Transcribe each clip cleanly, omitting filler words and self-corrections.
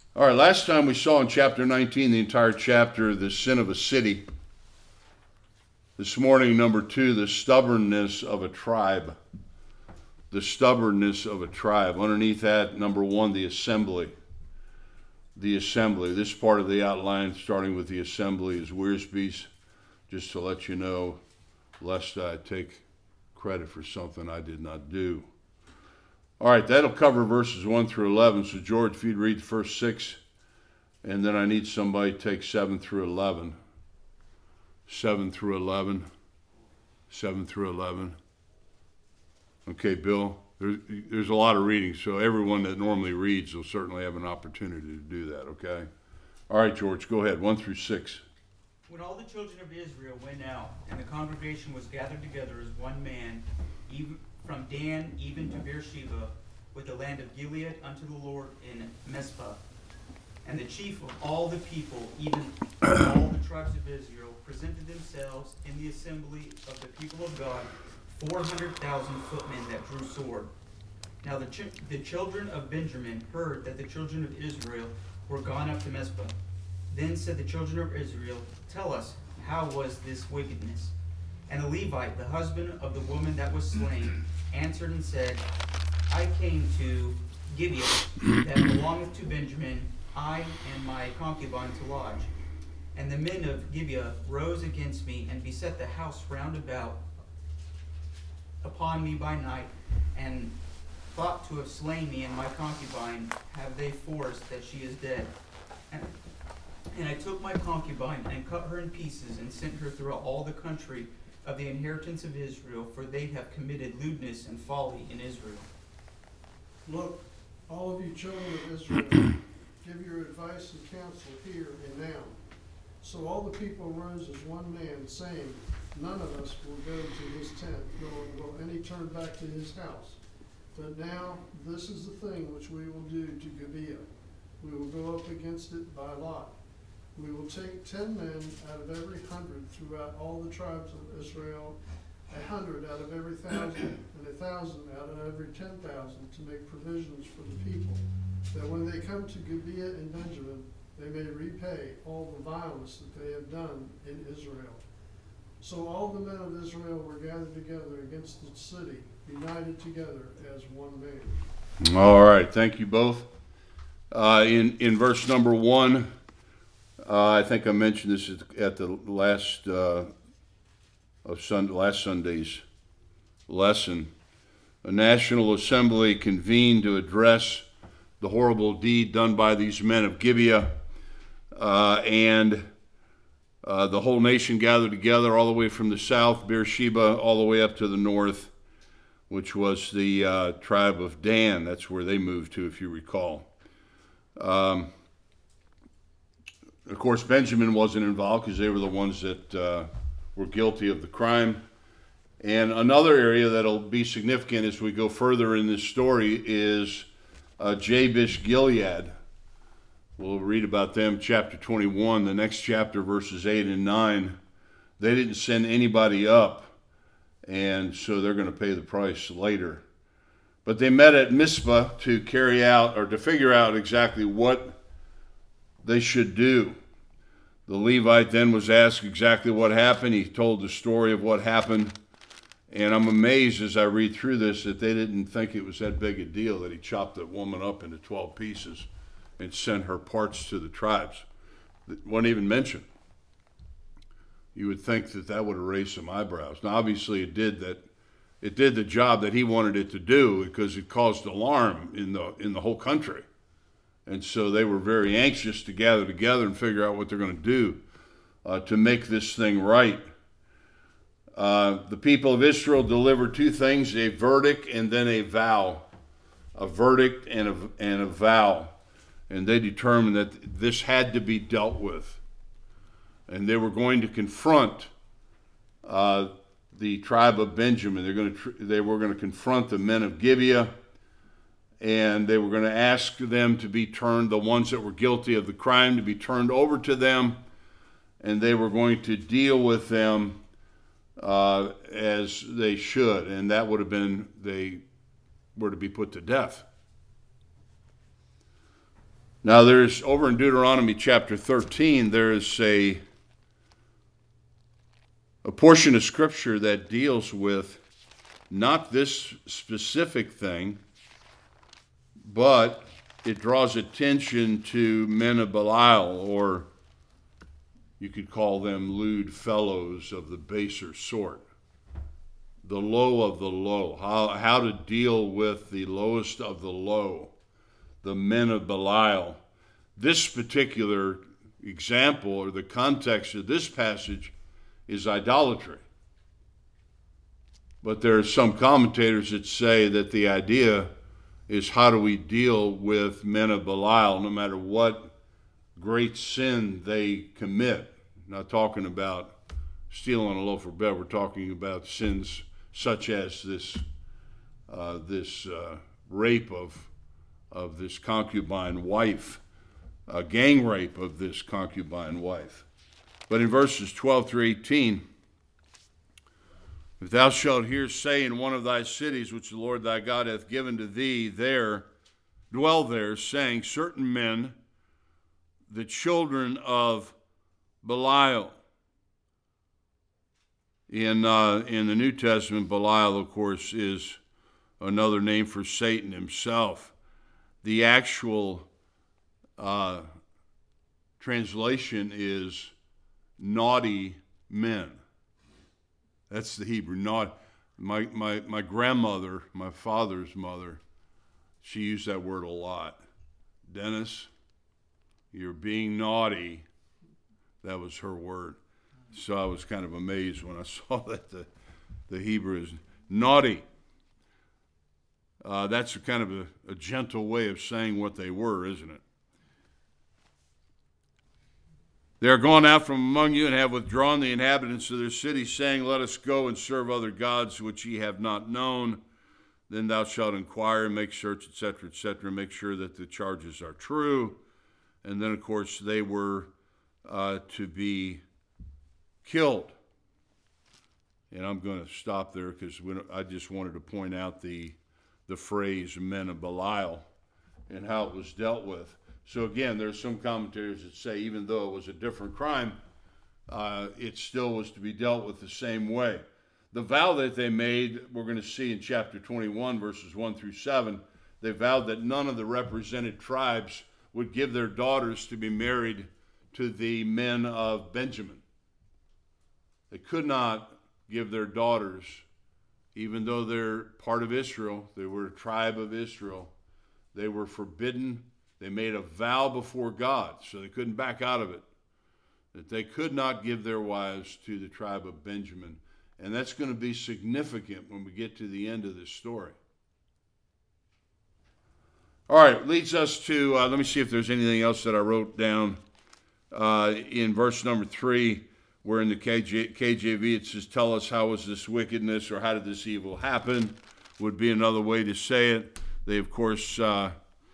All right, last time we saw in chapter 19, the entire chapter, the sin of a city. This morning, number 2, the stubbornness of a tribe. The stubbornness of a tribe. Underneath that, number 1, the assembly. The assembly. This part of the outline, starting with the assembly, is Wiersbe's. Just to let you know, lest I take credit for something I did not do. All right, that'll cover verses 1 through 11. So, George, if you'd read the first 6, and then I need somebody to take 7 through 11. 7 through 11. 7 through 11. Okay, Bill, there's a lot of reading, so everyone that normally reads will certainly have an opportunity to do that, okay? All right, George, go ahead, 1 through 6. When all the children of Israel went out, and the congregation was gathered together as one man, even from Dan even to Beersheba, with the land of Gilead unto the Lord in Mizpah. And the chief of all the people, even all the tribes of Israel, presented themselves in the assembly of the people of God, 400,000 footmen that drew sword. Now the children of Benjamin heard that the children of Israel were gone up to Mizpah. Then said the children of Israel, Tell us, how was this wickedness? And the Levite, the husband of the woman that was slain, answered and said, I came to Gibeah, that belongeth to Benjamin, I and my concubine to lodge. And the men of Gibeah rose against me, and beset the house round about upon me by night, and thought to have slain me and my concubine have they forced that she is dead. And I took my concubine, and cut her in pieces, and sent her throughout all the country of the inheritance of Israel, for they have committed lewdness and folly in Israel. Look, all of you children of Israel, give your advice and counsel here and now. So all the people rose as one man, saying, None of us will go to his tent, nor will any turn back to his house. But now this is the thing which we will do to Gibeah. We will go up against it by lot. We will take 10 men out of every 100 throughout all the tribes of Israel, 100 out of every 1,000, and 1,000 out of every 10,000, to make provisions for the people, that when they come to Gibeah and Benjamin, they may repay all the violence that they have done in Israel. So all the men of Israel were gathered together against the city, united together as one man. All right, thank you both. In verse number 1, I think I mentioned this at the last last Sunday's lesson. A national assembly convened to address the horrible deed done by these men of Gibeah, and the whole nation gathered together all the way from the south, Beersheba, all the way up to the north, which was the tribe of Dan. That's where they moved to, if you recall. Of course, Benjamin wasn't involved because they were the ones that were guilty of the crime. And another area that'll be significant as we go further in this story is Jabesh Gilead. We'll read about them, chapter 21, the next chapter, verses 8 and 9. They didn't send anybody up, and so they're going to pay the price later. But they met at Mizpah to carry out, or to figure out exactly what they should do. The Levite then was asked exactly what happened. He told the story of what happened. And I'm amazed as I read through this that they didn't think it was that big a deal that he chopped that woman up into 12 pieces and sent her parts to the tribes. That wasn't even mentioned. You would think that that would have raised some eyebrows. Now, obviously, it did the job that he wanted it to do, because it caused alarm in the whole country. And so they were very anxious to gather together and figure out what they're going to do to make this thing right. The people of Israel delivered two things: a verdict and then a vow. A verdict and a vow. And they determined that this had to be dealt with. And they were going to confront the tribe of Benjamin. They were going to confront the men of Gibeah, and they were going to ask them to be turned, the ones that were guilty of the crime, to be turned over to them, and they were going to deal with them as they should, and that would have been, they were to be put to death. Now there's, over in Deuteronomy chapter 13, there is a portion of Scripture that deals with not this specific thing, but it draws attention to men of Belial, or you could call them lewd fellows of the baser sort. The low of the low, how to deal with the lowest of the low, the men of Belial. This particular example, or the context of this passage, is idolatry. But there are some commentators that say that the idea is, how do we deal with men of Belial, no matter what great sin they commit? I'm not talking about stealing a loaf of bread. We're talking about sins such as this rape of this concubine wife, gang rape of this concubine wife. But in verses 12 through 18, if thou shalt hear say in one of thy cities, which the Lord thy God hath given to thee, dwell there, saying, certain men, the children of Belial. In the New Testament, Belial, of course, is another name for Satan himself. The actual translation is naughty men. That's the Hebrew. My grandmother, my father's mother, she used that word a lot. Dennis, you're being naughty. That was her word. So I was kind of amazed when I saw that the Hebrew is naughty. That's kind of a gentle way of saying what they were, isn't it? They are gone out from among you and have withdrawn the inhabitants of their cities, saying, let us go and serve other gods which ye have not known. Then thou shalt inquire, make search, etc., make sure that the charges are true. And then, of course, they were to be killed. And I'm going to stop there because I just wanted to point out the phrase men of Belial and how it was dealt with. So again, there's some commentators that say even though it was a different crime, it still was to be dealt with the same way. The vow that they made, we're going to see in chapter 21, verses 1 through 7, they vowed that none of the represented tribes would give their daughters to be married to the men of Benjamin. They could not give their daughters, even though they're part of Israel, they were a tribe of Israel, they were forbidden. They made a vow before God, so they couldn't back out of it, that they could not give their wives to the tribe of Benjamin. And that's going to be significant when we get to the end of this story. All right, leads us to, let me see if there's anything else that I wrote down. In verse number 3, where in the KJV it says, tell us how was this wickedness, or how did this evil happen, would be another way to say it. They, of course, the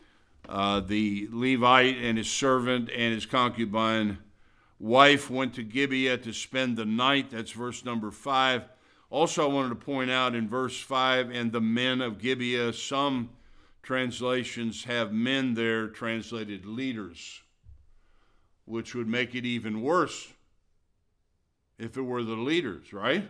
Levite and his servant and his concubine wife went to Gibeah to spend the night. That's verse number 5. Also, I wanted to point out in verse 5, and the men of Gibeah, some translations have men there translated leaders, which would make it even worse if it were the leaders, right?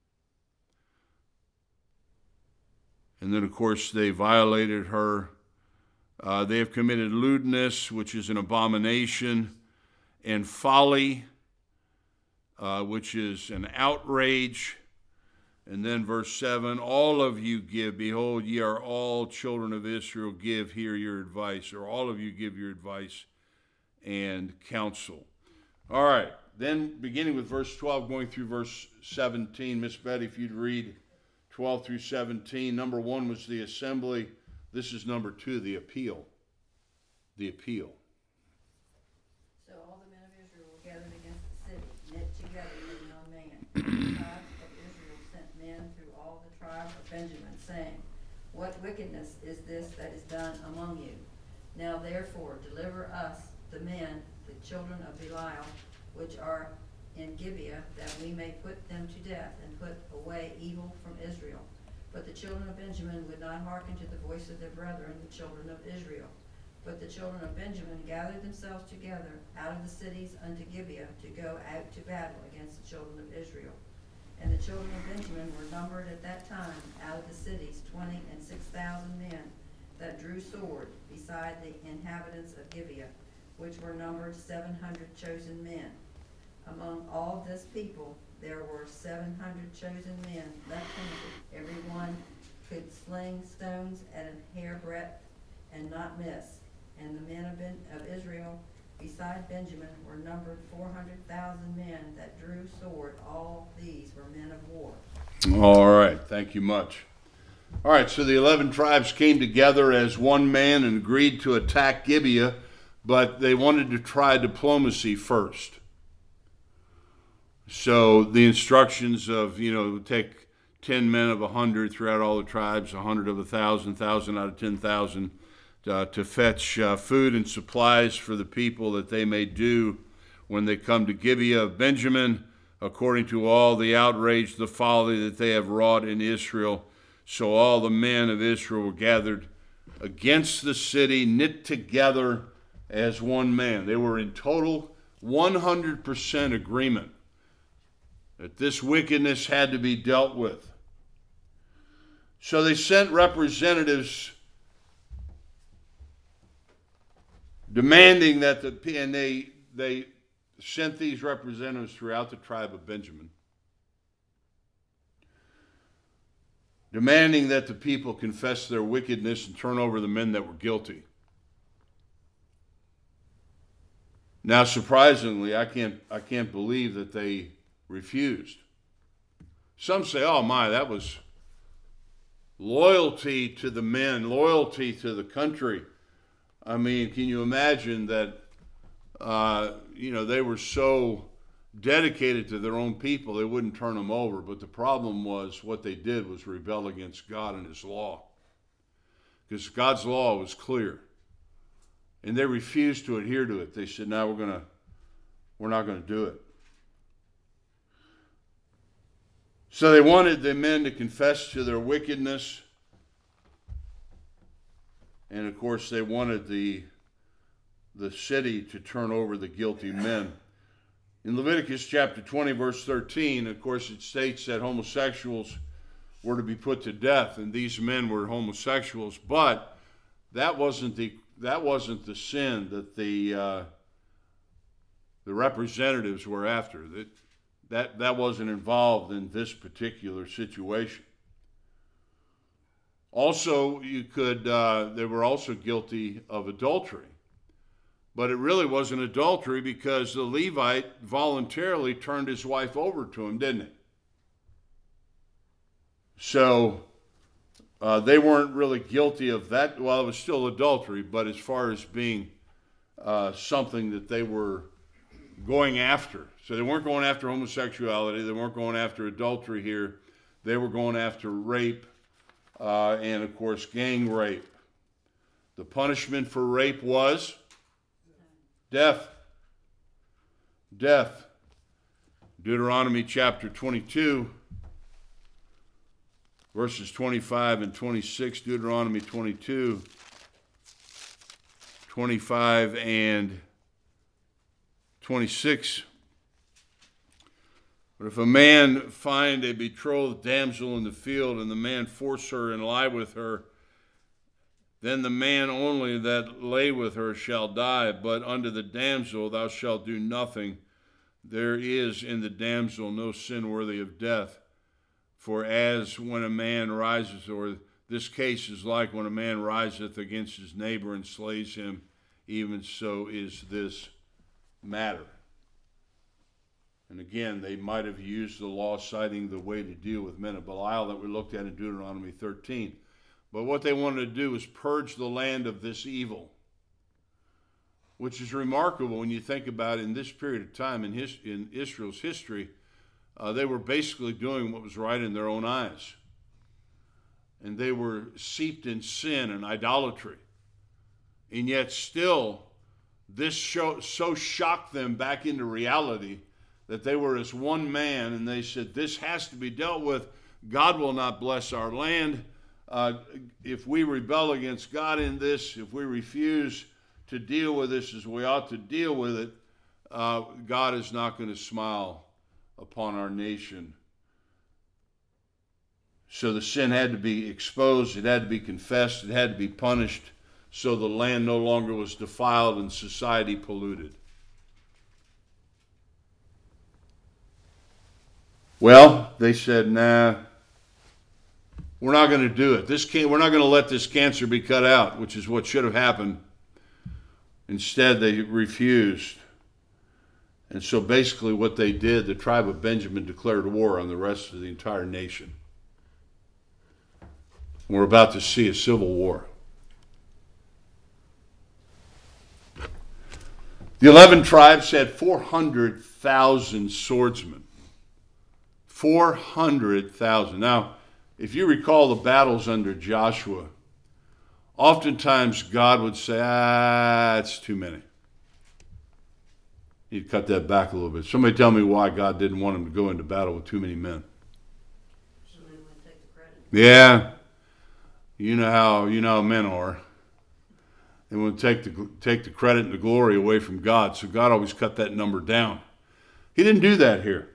And then, of course, they violated her. They have committed lewdness, which is an abomination, and folly, which is an outrage. And then verse 7, all of you give, behold, ye are all children of Israel, give here your advice, or all of you give your advice and counsel. All right, then beginning with verse 12, going through verse 17, Miss Betty, if you'd read 12 through 17. Number 1 was the assembly. This is number 2, the appeal. The appeal. So all the men of Israel were gathered against the city, knit together man on man. The tribes of Israel sent men through all the tribe of Benjamin, saying, what wickedness is this that is done among you? Now therefore deliver us, the men, the children of Belial, which are in Gibeah, that we may put them to death, and put away evil from Israel. But the children of Benjamin would not hearken to the voice of their brethren, the children of Israel. But the children of Benjamin gathered themselves together out of the cities unto Gibeah to go out to battle against the children of Israel. And the children of Benjamin were numbered at that time out of the cities 26,000 men that drew sword, beside the inhabitants of Gibeah, which were numbered 700 chosen men. Among all this people there were 700 chosen men left-handed. Every one could sling stones at a hairbreadth and not miss. And the men of Israel beside Benjamin were numbered 400,000 men that drew sword. All these were men of war. All right, thank you much. All right, so the 11 tribes came together as one man and agreed to attack Gibeah, but they wanted to try diplomacy first. So the instructions of, take 10 men of 100 throughout all the tribes, 100 of 1,000, 1,000 out of 10,000, to fetch food and supplies for the people that they may do when they come to Gibeah of Benjamin, according to all the outrage, the folly that they have wrought in Israel. So all the men of Israel were gathered against the city, knit together as one man. They were in total 100% agreement that this wickedness had to be dealt with. So they sent representatives demanding that they sent these representatives throughout the tribe of Benjamin, demanding that the people confess their wickedness and turn over the men that were guilty. Now, surprisingly, I can't believe that they refused. Some say, oh my, that was loyalty to the men, loyalty to the country. I mean, can you imagine that, they were so dedicated to their own people, they wouldn't turn them over. But the problem was what they did was rebel against God and his law. Because God's law was clear. And they refused to adhere to it. They said, no, we're not going to do it. So they wanted the men to confess to their wickedness. And of course, they wanted the city to turn over the guilty men. In Leviticus chapter 20, verse 13, of course, it states that homosexuals were to be put to death, and these men were homosexuals. But that wasn't the sin that the representatives were after. That wasn't involved in this particular situation. Also, they were also guilty of adultery. But it really wasn't adultery because the Levite voluntarily turned his wife over to him, didn't he? So they weren't really guilty of that. Well, it was still adultery, but as far as being something that they were going after. So they weren't going after homosexuality. They weren't going after adultery here. They were going after rape and, of course, gang rape. The punishment for rape was death. Death. Deuteronomy chapter 22, verses 25 and 26. Deuteronomy 22, 25 and 26. But if a man find a betrothed damsel in the field, and the man force her and lie with her, then the man only that lay with her shall die. But unto the damsel thou shalt do nothing. There is in the damsel no sin worthy of death. For as when a man rises, or this case is like when a man riseth against his neighbor and slays him, even so is this matter. And again, they might have used the law citing the way to deal with men of Belial that we looked at in Deuteronomy 13. But what they wanted to do was purge the land of this evil, which is remarkable when you think about in this period of time in Israel's history. They were basically doing what was right in their own eyes. And they were seeped in sin and idolatry. And yet still, this so shocked them back into reality that they were as one man, and they said, this has to be dealt with. God will not bless our land. If we rebel against God in this, if we refuse to deal with this as we ought to deal with it, God is not going to smile upon our nation. So the sin had to be exposed, it had to be confessed, it had to be punished, so the land no longer was defiled and society polluted. Well, they said, nah, we're not going to do it. We're not going to let this cancer be cut out, which is what should have happened. Instead, they refused. And so basically what they did, the tribe of Benjamin declared war on the rest of the entire nation. We're about to see a civil war. The 11 tribes had 400,000 swordsmen. 400,000. Now, if you recall the battles under Joshua, oftentimes God would say, it's too many. He'd cut that back a little bit. Somebody tell me why God didn't want him to go into battle with too many men. So they wouldn't take the credit. Yeah. You know how men are. They want to take the credit and the glory away from God. So God always cut that number down. He didn't do that here.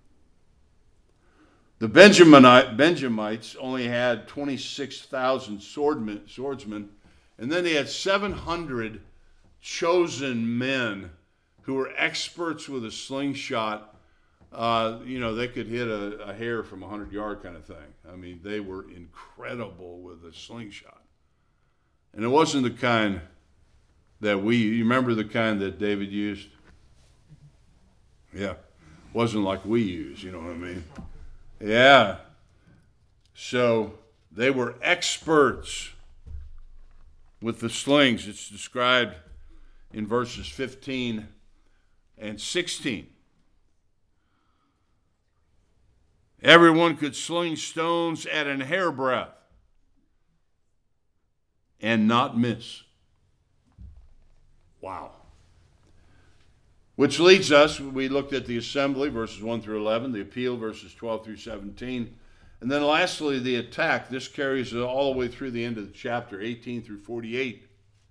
The Benjamites only had 26,000 swordsmen, and then they had 700 chosen men who were experts with a slingshot. They could hit a hare from 100-yard kind of thing. I mean, they were incredible with a slingshot. And it wasn't the kind that you remember the kind that David used? Yeah. Wasn't like we use, you know what I mean? Yeah. So they were experts with the slings. It's described in verses 15 and 16. Everyone could sling stones at an hairbreadth and not miss. Wow. Which leads us, we looked at the assembly, verses 1 through 11, the appeal, verses 12 through 17, and then lastly, the attack. This carries all the way through the end of the chapter, 18 through 48.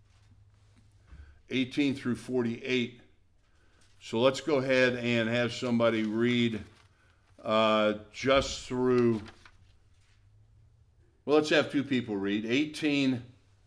18 through 48. So let's go ahead and have somebody read just through, well, let's have two people read, 18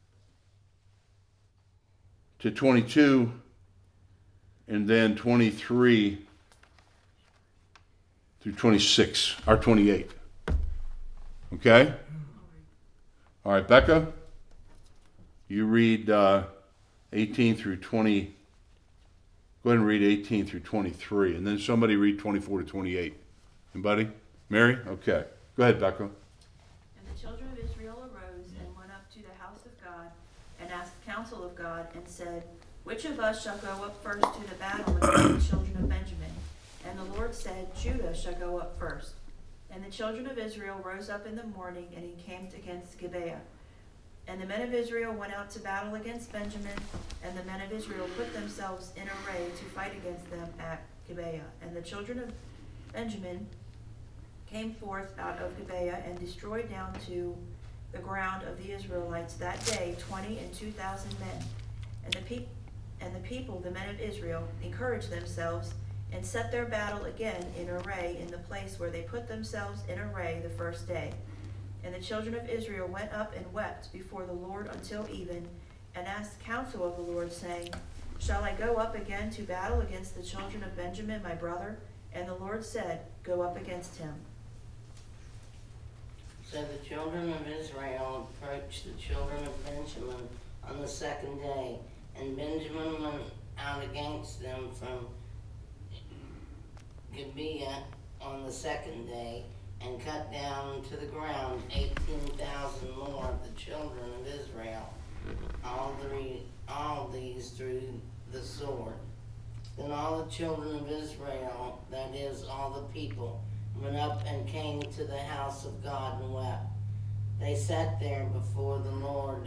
to 22, and then 23 through 26, or 28. Okay? All right, Becca, you read 18 through 20. Go ahead and read 18 through 23, and then somebody read 24 to 28. Anybody? Mary? Okay. Go ahead, Becca. And the children of Israel arose and went up to the house of God and asked counsel of God and said, which of us shall go up first to the battle against the children of Benjamin? And the Lord said, Judah shall go up first. And the children of Israel rose up in the morning and encamped against Gibeah. And the men of Israel went out to battle against Benjamin, and the men of Israel put themselves in array to fight against them at Gibeah. And the children of Benjamin came forth out of Gibeah and destroyed down to the ground of the Israelites that day 22,000 men. And the people, the men of Israel, encouraged themselves and set their battle again in array in the place where they put themselves in array the first day. And the children of Israel went up and wept before the Lord until even, and asked counsel of the Lord, saying, shall I go up again to battle against the children of Benjamin my brother? And the Lord said, go up against him. So the children of Israel approached the children of Benjamin on the second day, and Benjamin went out against them from Gibeah on the second day, and cut down to the ground 18,000 more of the children of Israel, all these through the sword. Then all the children of Israel, that is, all the people, went up and came to the house of God and wept. They sat there before the Lord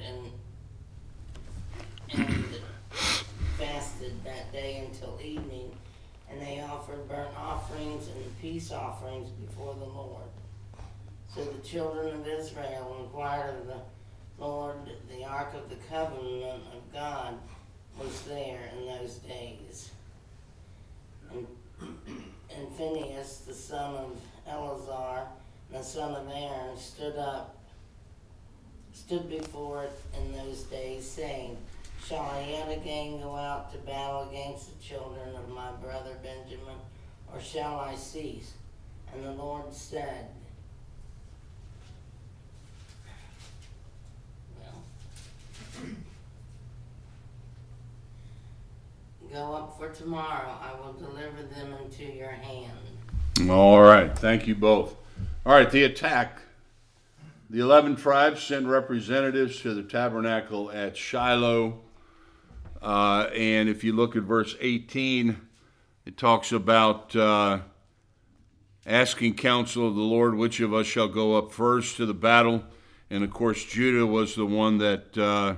and fasted that day until evening, and they offered burnt offerings and peace offerings before the Lord. So the children of Israel inquired of the Lord. The ark of the covenant of God was stood before it in those days, saying, Shall I yet again go out to battle against the children of my brother Benjamin, or shall I cease? And the Lord said, Go up, for tomorrow I will deliver them into your hand. All right. Thank you both. All right. The attack. The 11 tribes sent representatives to the tabernacle at Shiloh. And if you look at verse 18, it talks about asking counsel of the Lord, which of us shall go up first to the battle. And of course, Judah was the one that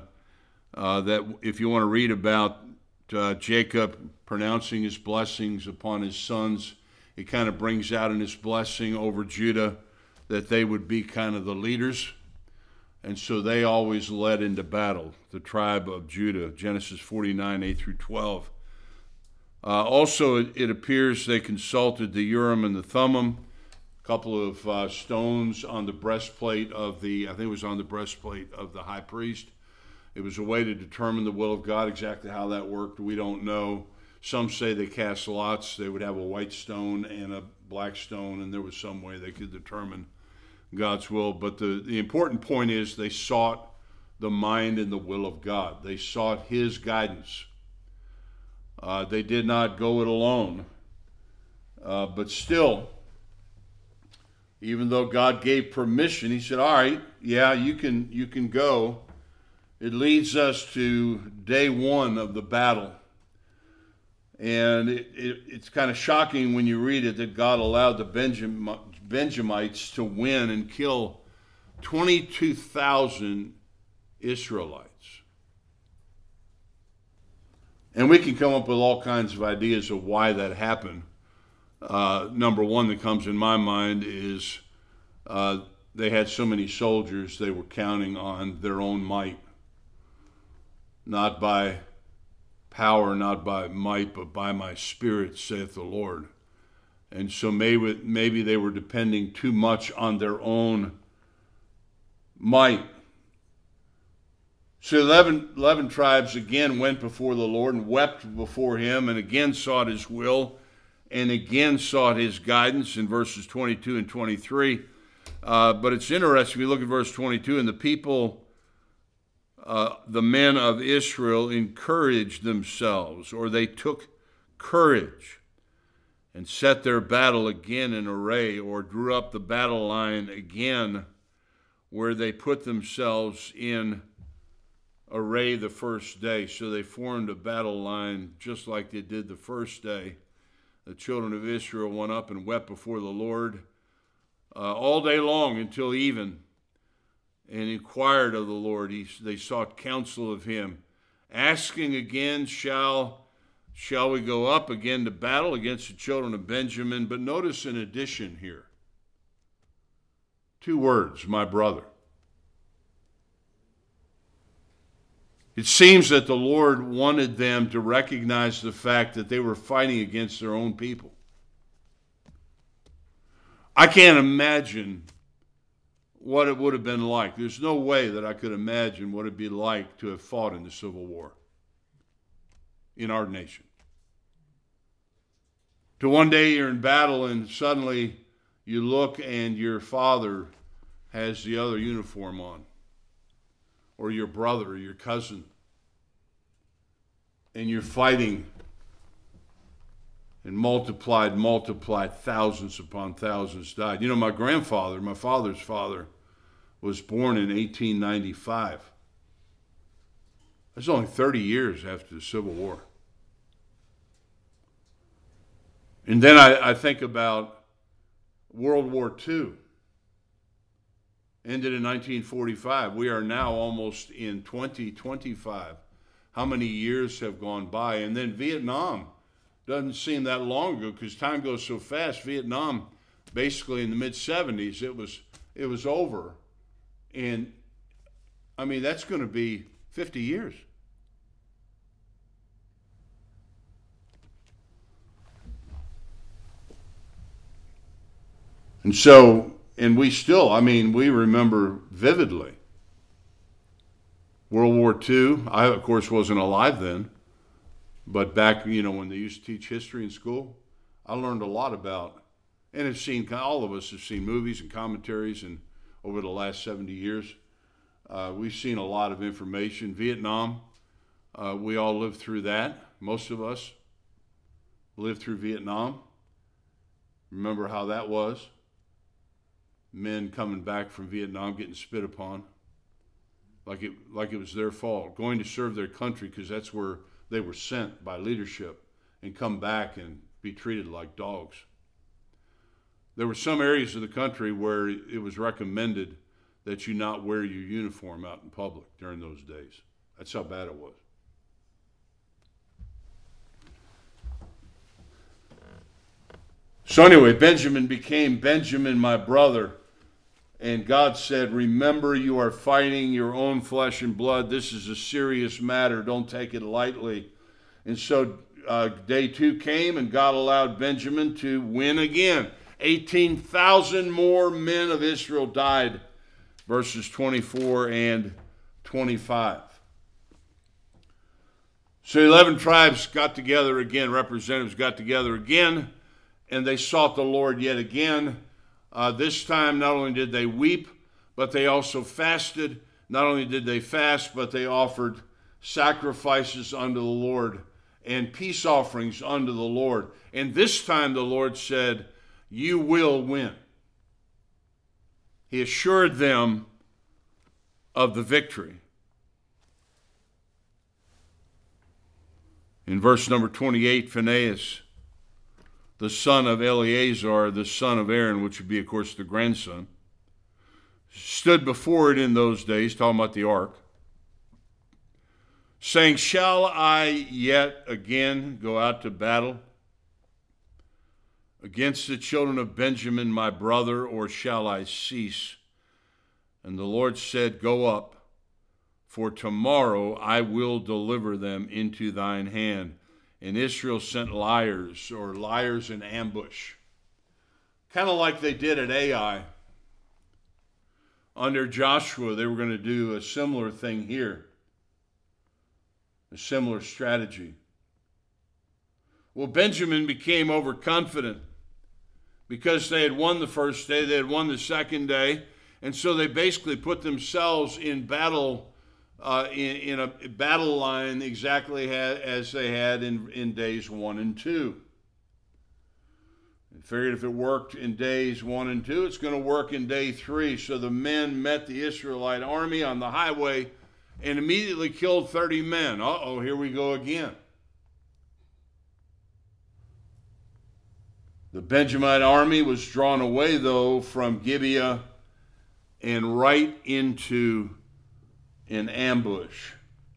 if you want to read about Jacob pronouncing his blessings upon his sons, it kind of brings out in his blessing over Judah that they would be kind of the leaders. And so they always led into battle, the tribe of Judah, Genesis 49, 8 through 12. Also, it appears they consulted the Urim and the Thummim, a couple of stones on the breastplate of the high priest. It was a way to determine the will of God. Exactly how that worked, we don't know. Some say they cast lots. They would have a white stone and a black stone, and there was some way they could determine God's will. But the important point is they sought the mind and the will of God. They sought His guidance. They did not go it alone. But still, even though God gave permission, He said, all right, yeah, you can go. It leads us to day one of the battle. And it's kind of shocking when you read it that God allowed the Benjamites to win and kill 22,000 Israelites. And we can come up with all kinds of ideas of why that happened. Number one that comes in my mind is they had so many soldiers, they were counting on their own might. Not by power, not by might, but by my spirit, saith the Lord. And so maybe they were depending too much on their own might. So 11 tribes again went before the Lord and wept before Him, and again sought His will, and again sought His guidance in verses 22 and 23. But it's interesting, if you look at verse 22, and the people... the men of Israel encouraged themselves, or they took courage and set their battle again in array, or drew up the battle line again, where they put themselves in array the first day. So they formed a battle line just like they did the first day. The children of Israel went up and wept before the Lord all day long until even, and inquired of the Lord. They sought counsel of Him, asking again, shall we go up again to battle against the children of Benjamin? But notice an addition here. 2 words, my brother. It seems that the Lord wanted them to recognize the fact that they were fighting against their own people. I can't imagine what it would have been like. There's no way that I could imagine what it'd be like to have fought in the Civil War in our nation. To one day you're in battle and suddenly you look and your father has the other uniform on, or your brother or your cousin, and you're fighting, and multiplied, thousands upon thousands died. You know, my father's father, was born in 1895. That's only 30 years after the Civil War. And then I think about World War II. Ended in 1945. We are now almost in 2025. How many years have gone by? And then Vietnam. Doesn't seem that long ago because time goes so fast. Vietnam, basically in the mid-70s, it was over. And, I mean, that's going to be 50 years. And so, and we still, we remember vividly World War II, I, of course, wasn't alive then, but back, when they used to teach history in school, I learned a lot about, and have seen, all of us have seen movies and commentaries, and over the last 70 years, we've seen a lot of information. Vietnam, we all lived through that. Most of us lived through Vietnam. Remember how that was? Men coming back from Vietnam getting spit upon like it was their fault, going to serve their country because that's where they were sent by leadership, and come back and be treated like dogs. There were some areas of the country where it was recommended that you not wear your uniform out in public during those days. That's how bad it was. So anyway, Benjamin became Benjamin, my brother. And God said, remember, you are fighting your own flesh and blood. This is a serious matter. Don't take it lightly. And so day 2 came, and God allowed Benjamin to win again. 18,000 more men of Israel died. Verses 24 and 25. So 11 tribes got together again. Representatives got together again. And they sought the Lord yet again. This time, not only did they weep, but they also fasted. Not only did they fast, but they offered sacrifices unto the Lord and peace offerings unto the Lord. And this time the Lord said, you will win. He assured them of the victory. In verse number 28, Phinehas, the son of Eleazar, the son of Aaron, which would be, of course, the grandson, stood before it in those days, talking about the ark, saying, shall I yet again go out to battle against the children of Benjamin, my brother, or shall I cease? And the Lord said, go up, for tomorrow I will deliver them into thine hand. And Israel sent liars in ambush, kind of like they did at Ai. Under Joshua, they were going to do a similar thing here, a similar strategy. Well, Benjamin became overconfident because they had won the first day, they had won the second day, and so they basically put themselves in battle. In a battle line exactly as they had in days 1 and 2. They figured if it worked in days 1 and 2, it's going to work in day 3. So the men met the Israelite army on the highway and immediately killed 30 men. Uh-oh, here we go again. The Benjamite army was drawn away, though, from Gibeah and right into in ambush.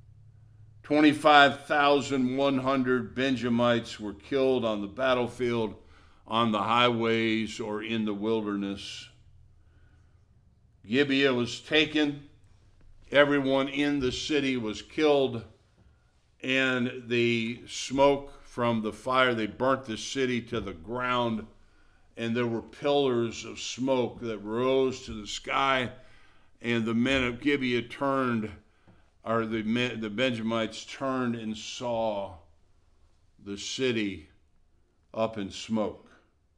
25,100 Benjamites were killed on the battlefield, on the highways, or in the wilderness. Gibeah was taken. Everyone in the city was killed. And the smoke from the fire, they burnt the city to the ground. And there were pillars of smoke that rose to the sky. And the men of Gibeah turned, or the Benjamites turned and saw the city up in smoke.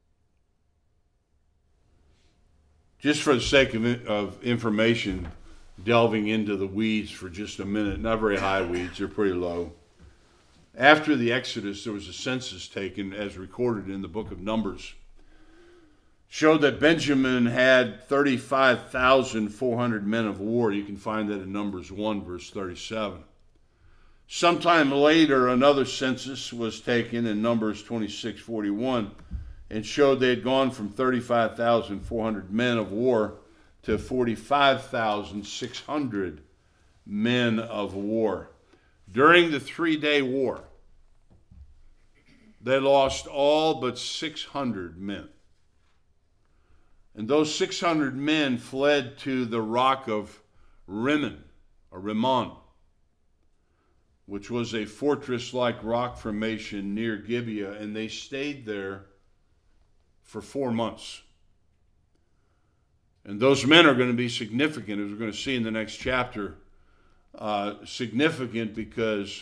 Just for the sake of information, delving into the weeds for just a minute, not very high weeds, they're pretty low. After the Exodus, there was a census taken as recorded in the book of Numbers. Showed that Benjamin had 35,400 men of war. You can find that in Numbers 1, verse 37. Sometime later, another census was taken in Numbers 26:41 and showed they had gone from 35,400 men of war to 45,600 men of war. During the 3-day war, they lost all but 600 men. And those 600 men fled to the rock of Rimmon, or Rimmon, which was a fortress-like rock formation near Gibeah, and they stayed there for 4 months. And those men are going to be significant, as we're going to see in the next chapter, significant because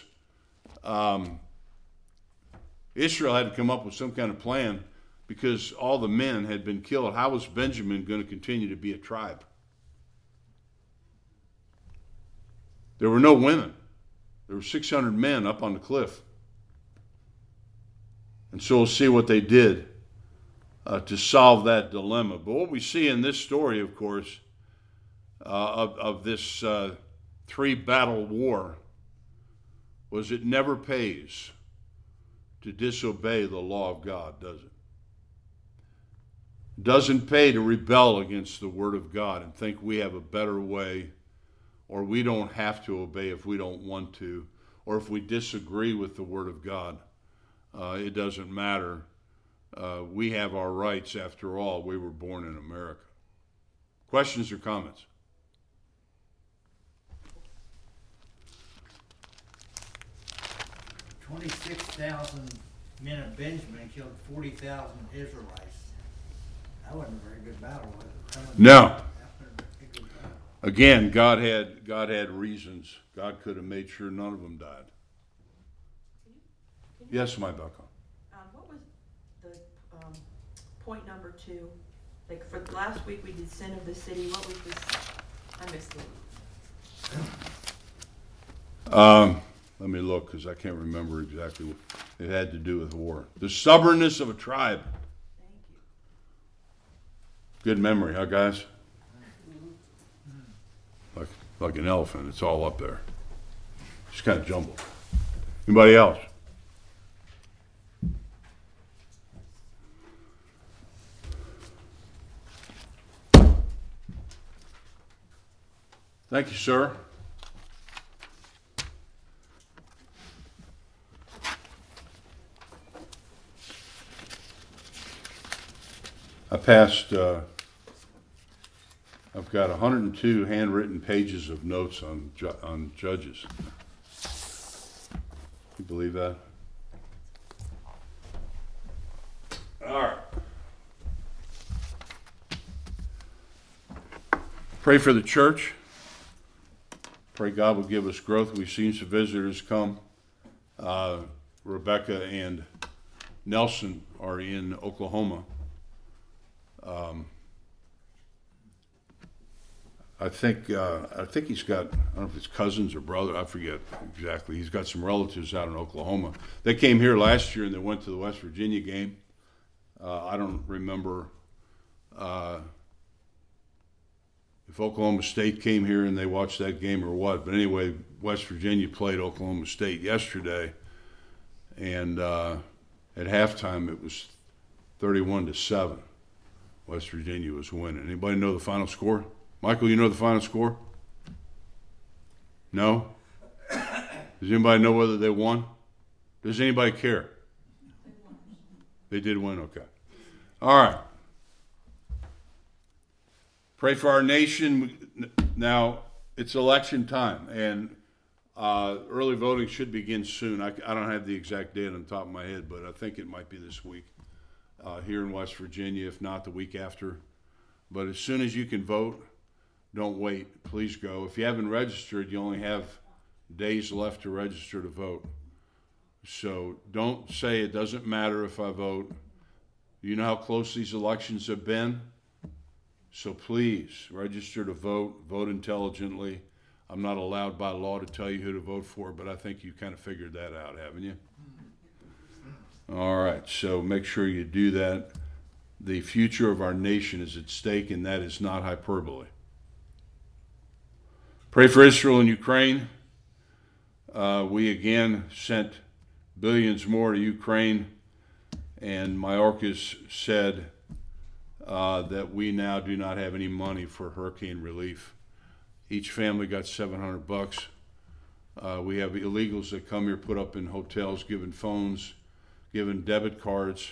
Israel had to come up with some kind of plan because all the men had been killed. How was Benjamin going to continue to be a tribe? There were no women. There were 600 men up on the cliff. And so we'll see what they did to solve that dilemma. But what we see in this story, of course, of this three-battle war was it never pays to disobey the law of God, does it? Doesn't pay to rebel against the Word of God and think we have a better way, or we don't have to obey if we don't want to, or if we disagree with the Word of God. It doesn't matter. We have our rights after all. We were born in America. Questions or comments? 26,000 men of Benjamin killed 40,000 Israelites. That wasn't a very good battle, was it? No. Again, God had reasons. God could have made sure none of them died. Yes, my Becca. What was the point number 2? Like for last week we did sin of the city. What was this? I missed it. Let me look because I can't remember exactly what it had to do with war. The stubbornness of a tribe. Thank you. Good memory, huh, guys? Like an elephant, it's all up there. Just kind of jumbled. Anybody else? Thank you, sir. I've got 102 handwritten pages of notes on Judges. You believe that? All right. Pray for the church. Pray God will give us growth. We've seen some visitors come. Rebecca and Nelson are in Oklahoma. I think he's got, I don't know if it's cousins or brother, I forget exactly. He's got some relatives out in Oklahoma. They came here last year and they went to the West Virginia game. I don't remember if Oklahoma State came here and they watched that game or what. But anyway, West Virginia played Oklahoma State yesterday. And at halftime it was 31-7. West Virginia was winning. Anybody know the final score? Michael, you know the final score? No? Does anybody know whether they won? Does anybody care? They did win, okay. All right. Pray for our nation. Now, it's election time, and early voting should begin soon. I don't have the exact date on the top of my head, but I think it might be this week here in West Virginia, if not the week after. But as soon as you can vote, don't wait. Please go. If you haven't registered, you only have days left to register to vote. So don't say it doesn't matter if I vote. You know how close these elections have been? So please register to vote, vote intelligently. I'm not allowed by law to tell you who to vote for, but I think you kind of figured that out, haven't you? All right, so make sure you do that. The future of our nation is at stake, and that is not hyperbole. Pray for Israel and Ukraine. We again sent billions more to Ukraine, and Mayorkas said that we now do not have any money for hurricane relief. Each family got $700. We have illegals that come here, put up in hotels, given phones, given debit cards,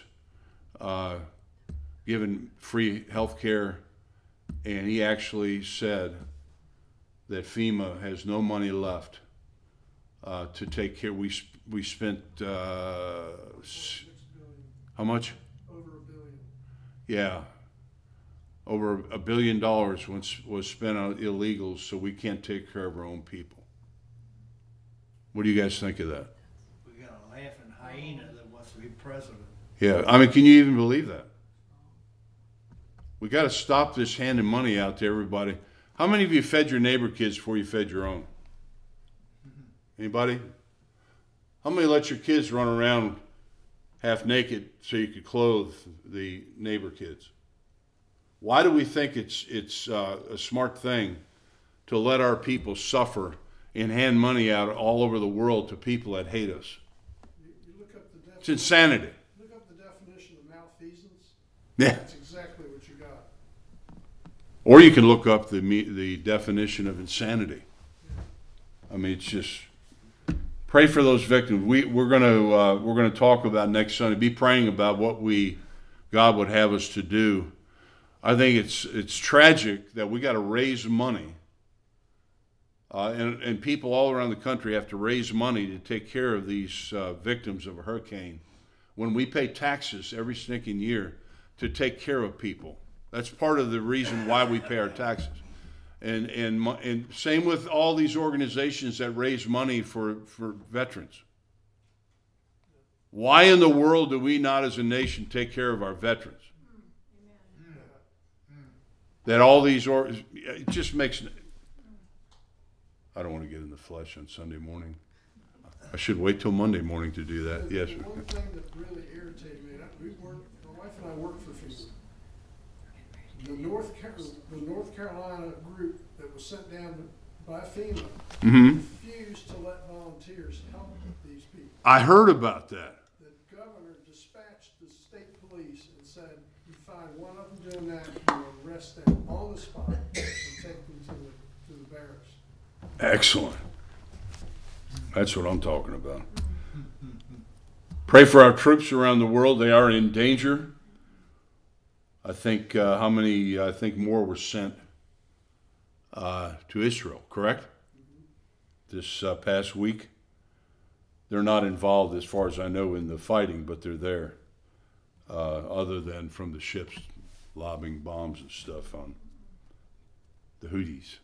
given free health care, and he actually said that FEMA has no money left to take care. We spent how much? Over $1 billion. Yeah, over $1 billion was spent on illegals, so we can't take care of our own people. What do you guys think of that? We got a laughing hyena that wants to be president. Yeah, I mean, can you even believe that? We got to stop this handing money out to everybody. How many of you fed your neighbor kids before you fed your own? Anybody? How many let your kids run around half naked so you could clothe the neighbor kids? Why do we think it's a smart thing to let our people suffer and hand money out all over the world to people that hate us? You look up the It's definition, insanity. look up the definition of malfeasance. Yeah. That's exactly what you got. Or you can look up the definition of insanity. I mean, it's just pray for those victims. We're gonna talk about next Sunday. Be praying about what God would have us to do. I think it's tragic that we got to raise money, and people all around the country have to raise money to take care of these victims of a hurricane, when we pay taxes every stinking year to take care of people. That's part of the reason why we pay our taxes. And same with all these organizations that raise money for veterans. Why in the world do we not as a nation take care of our veterans? That all these, it just makes, I don't want to get in the flesh on Sunday morning. I should wait till Monday morning to do that. Yes, The sir. one thing that really irritated me, my wife and I worked for FEMA. The North Carolina group that was sent down by FEMA Mm-hmm. refused to let volunteers help these people. I heard about that. The governor dispatched the state police and said, you find one of them doing that, you arrest them on the spot and take them to the barracks. Excellent. That's what I'm talking about. Pray for our troops around the world. They are in danger. I think I think more were sent to Israel, correct? This past week. They're not involved, as far as I know, in the fighting, but they're there, other than from the ships lobbing bombs and stuff on the Houthis.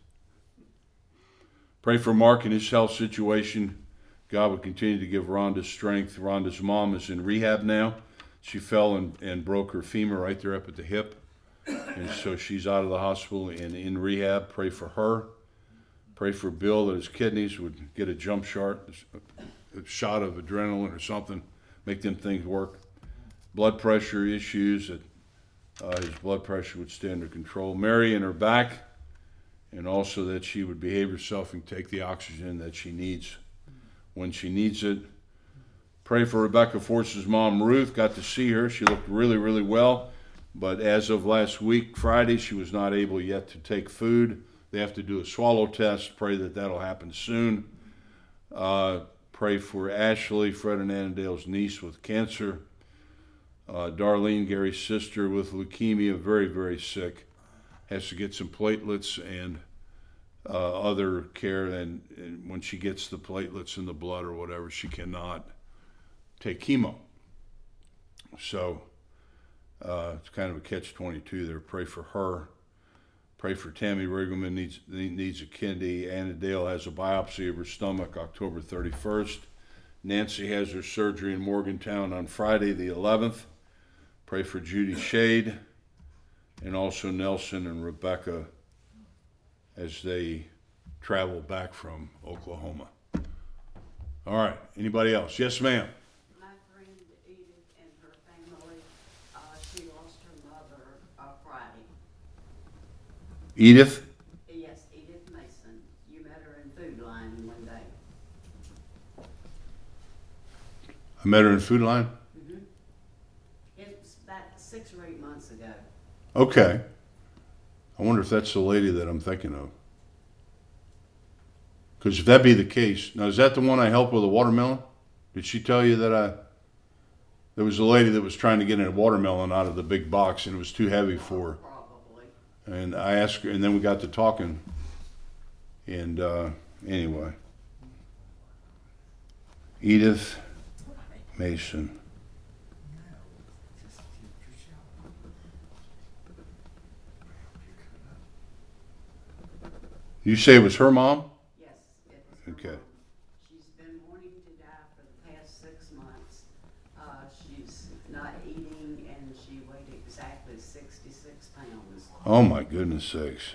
Pray for Mark and his health situation. God would continue to give Rhonda strength. Rhonda's mom is in rehab now. She fell and broke her femur right there up at the hip. And so she's out of the hospital and in rehab. Pray for her. Pray for Bill that his kidneys would get a jump shot of adrenaline or something, make them things work. Blood pressure issues, that his blood pressure would stay under control. Mary and her back, and also that she would behave herself and take the oxygen that she needs when she needs it. Pray for Rebecca Force's mom, Ruth. Got to see her. She looked really, really well. But as of last week, Friday, she was not able yet to take food. They have to do a swallow test. Pray that that'll happen soon. Pray for Ashley, Fred and Annandale's niece with cancer. Darlene, Gary's sister with leukemia, very, very sick. Has to get some platelets and other care. And when she gets the platelets in the blood or whatever, she cannot take chemo. So it's kind of a catch-22 there. Pray for her. Pray for Tammy Riggleman, needs a kidney. Annandale has a biopsy of her stomach October 31st. Nancy has her surgery in Morgantown on Friday the 11th. Pray for Judy Shade and also Nelson and Rebecca as they travel back from Oklahoma. All right, anybody else? Yes, ma'am. My friend Edith and her family, she lost her mother Friday. Edith? Yes, Edith Mason. You met her in Food Line one day. I met her in Food Line? Mm-hmm. It was about 6 or 8 months ago. Okay. I wonder if that's the lady that I'm thinking of. Because if that be the case, now is that the one I helped with a watermelon? Did she tell you that there was a lady that was trying to get a watermelon out of the big box and it was too heavy for her? Probably. And I asked her, and then we got to talking. And anyway, Edith Mason. You say it was her mom? Yes, it was her Okay. mom. She's been wanting to die for the past 6 months. She's not eating, and she weighed exactly 66 pounds. Oh my goodness sakes.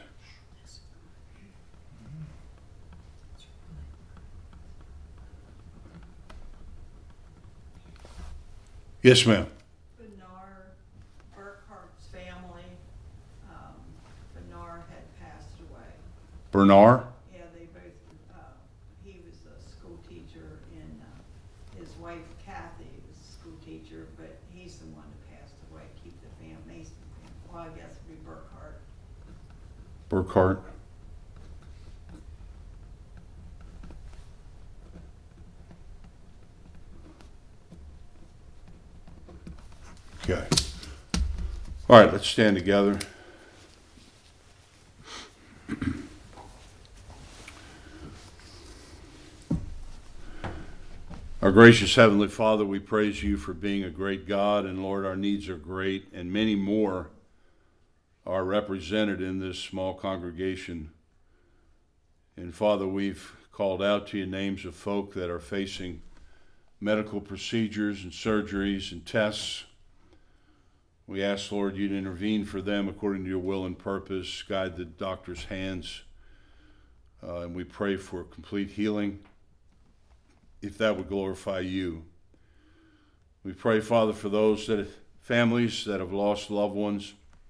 Yes, ma'am. Bernard Burkhart's family, Bernard had passed away. Bernard? Yeah, they both, he was a school teacher, and his wife Kathy was a school teacher, but he's the one that passed away. Keep the family, well, I guess it'd be Burkhart. Burkhart. Okay. All right, let's stand together. Our gracious Heavenly Father, we praise you for being a great God, and Lord, our needs are great, and many more are represented in this small congregation. And Father, we've called out to you names of folk that are facing medical procedures and surgeries and tests. We ask, Lord, you to intervene for them according to your will and purpose. Guide the doctor's hands. And we pray for complete healing, if that would glorify you. We pray, Father, for those families that have lost loved ones.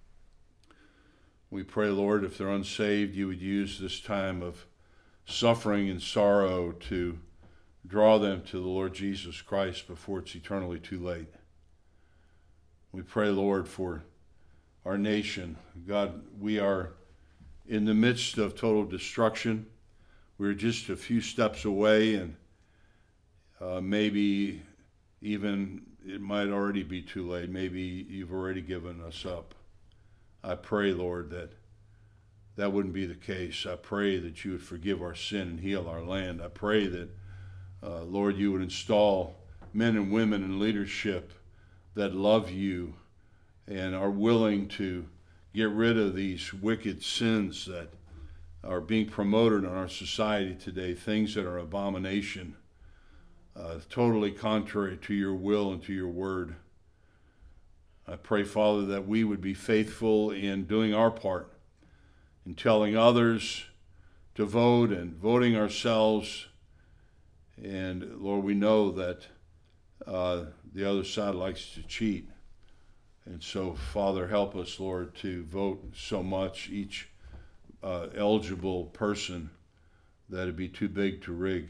We pray, Lord, if they're unsaved, you would use this time of suffering and sorrow to draw them to the Lord Jesus Christ before it's eternally too late. We pray, Lord, for our nation. God, we are in the midst of total destruction. We're just a few steps away, and maybe even it might already be too late. Maybe you've already given us up. I pray, Lord, that wouldn't be the case. I pray that you would forgive our sin and heal our land. I pray that, Lord, you would install men and women in leadership that love you and are willing to get rid of these wicked sins that are being promoted in our society today, things that are abomination, totally contrary to your will and to your word. I pray, Father, that we would be faithful in doing our part, in telling others to vote and voting ourselves. And Lord, we know that the other side likes to cheat. And so, Father, help us, Lord, to vote so much, each eligible person, that it'd be too big to rig.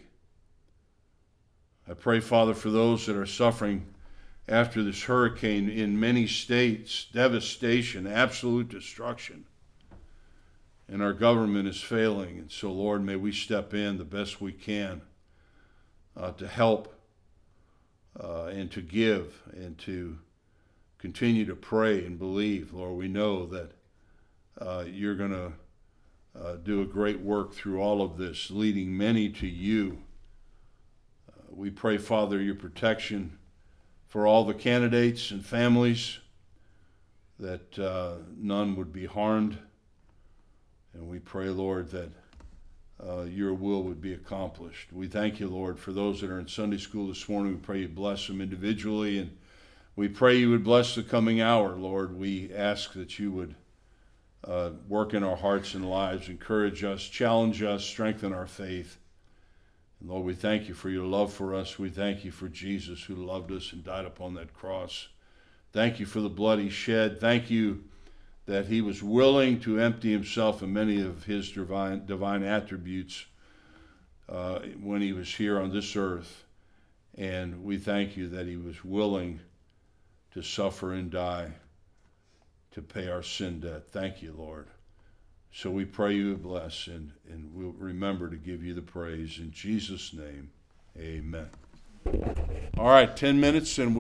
I pray, Father, for those that are suffering after this hurricane in many states, devastation, absolute destruction. And our government is failing. And so, Lord, may we step in the best we can to help and to give and to continue to pray and believe. Lord, we know that you're going to do a great work through all of this, leading many to you. We pray, Father, your protection for all the candidates and families, that none would be harmed. And we pray, Lord, that your will would be accomplished. We thank you, Lord, for those that are in Sunday school this morning. We pray you bless them individually, and we pray you would bless the coming hour, Lord. We ask that you would work in our hearts and lives, encourage us, challenge us, strengthen our faith. And Lord, we thank you for your love for us. We thank you for Jesus, who loved us and died upon that cross. Thank you for the blood he shed. Thank you that he was willing to empty himself of many of his divine attributes when he was here on this earth. And we thank you that he was willing to suffer and die to pay our sin debt. Thank you, Lord. So we pray you would bless, and we'll remember to give you the praise. In Jesus' name, amen. All right, 10 minutes and